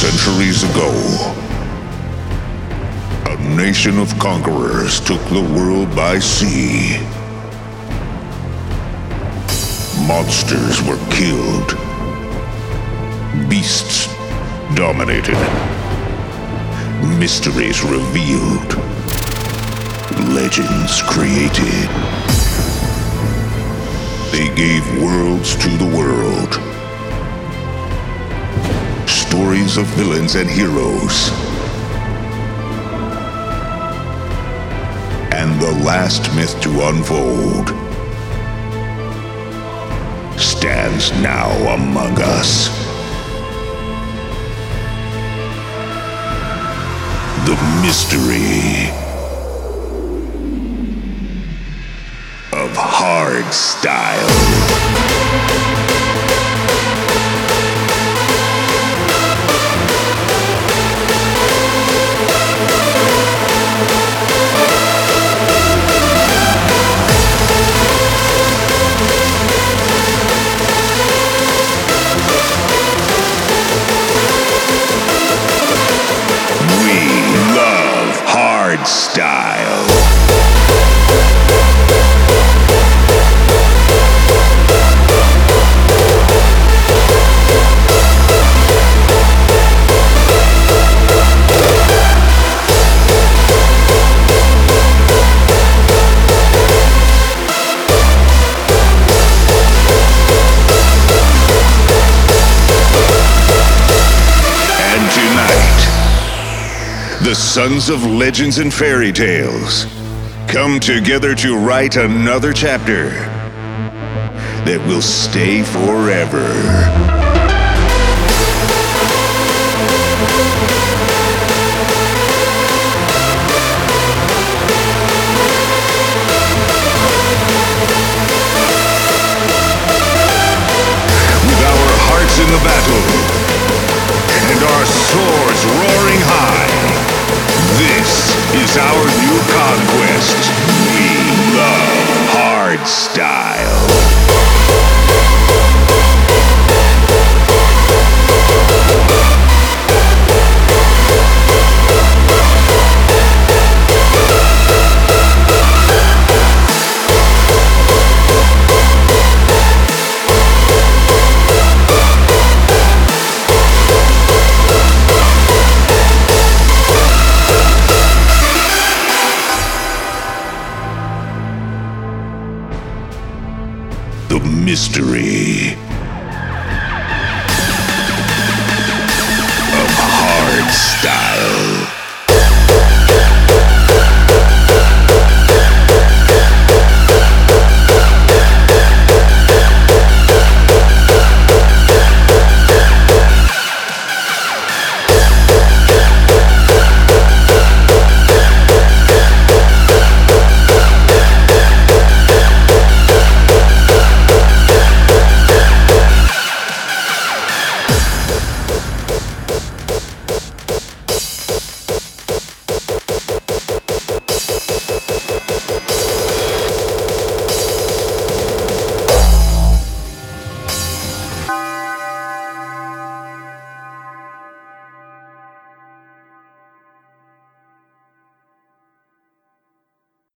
Centuries ago, a nation of conquerors took the world by sea. Monsters were killed. Beasts dominated. Mysteries revealed. Legends created. They gave worlds to the world. Stories of villains and heroes. And the last myth to unfold stands now among us. The mystery of Hardstyle. Hardstyle. And tonight, the sons of legends and fairy tales come together to write another chapter that will stay forever. With our hearts in the battle and our swords roaring high, this is our new conquest. We love Hardstyle. The mystery